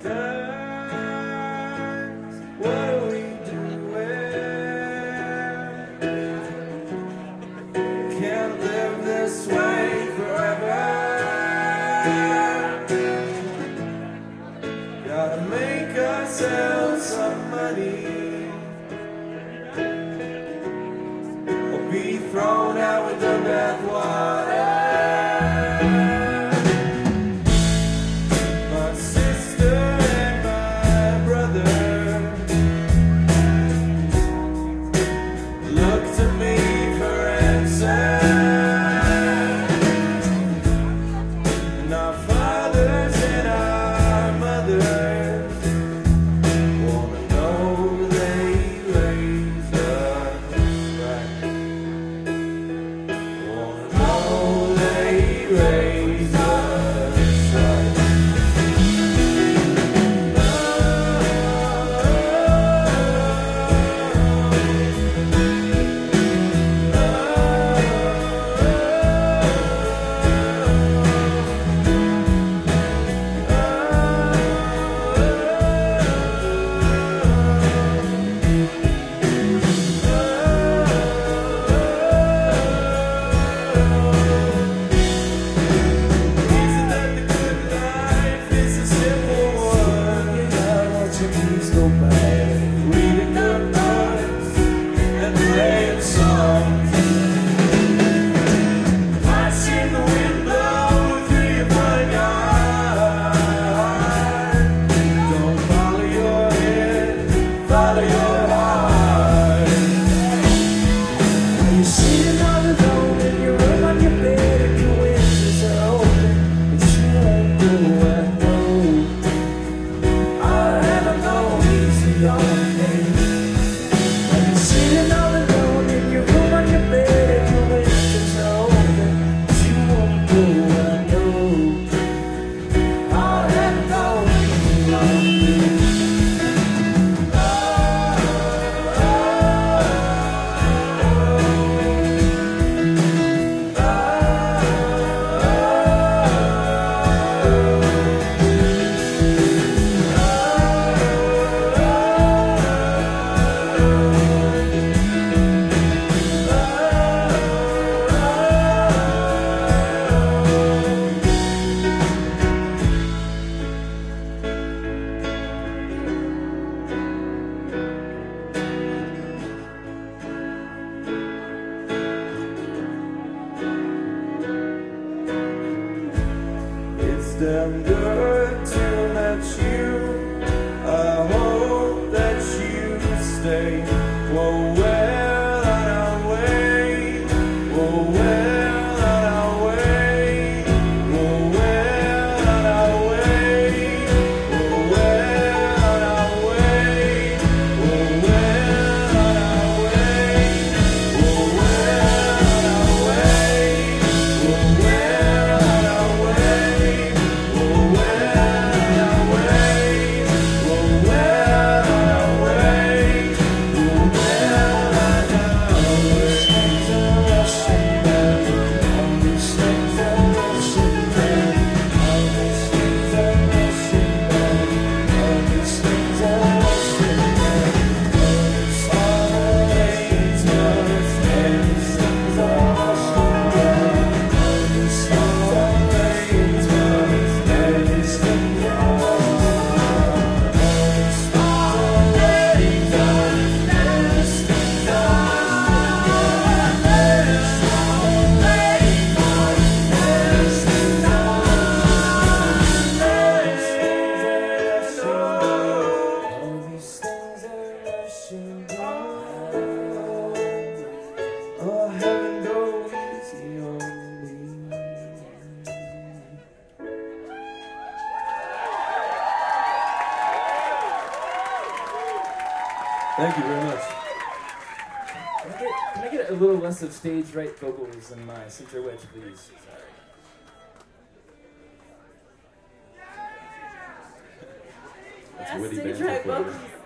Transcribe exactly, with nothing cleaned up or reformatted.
Guys, what are we doing? Can't live this way forever. Gotta make ourselves some money, or be thrown out with the bathwater. My sister and my brother look to me for answers, and our fathers and our mothers wanna know they raised us right. Wanna know they raised us right. Isn't that the good life? It's a simple one. Yeah, won't you please go back? Reading good books and playing songs. Watching the wind blow through your front yard. Don't follow your head, follow your heart. When you're sitting all alone in your room on your bed and your windows are open, but you won't go, I know. I'll have a no easy on me. When you're sitting all alone in your room on your bed and your windows are open, but you won't go, I know. I'll have a no easy on me. It's damn good to let you. I hope that you stay. Whoa, well, on our way. Whoa, well, on our way. Whoa, well, on our way. Whoa, well, on our way. Whoa, well, on our way. Whoa, well, on our way. Whoa, well, on our way. Whoa, well, on our way. Whoa, well, on our way. Whoa, well, on our way. Things are rushing back. All these things are rushing back. All these things are rushing back. All these things are rushing back. All these things are rushing back. All these things are rushing back. All these things are rushing back. All these things are Oh, heaven go easy on me. Thank you very much. Can I get, can I get a little less of stage right vocals in my center wedge, please? Sorry. That's Yeah, witty stage banter right for you. vocals.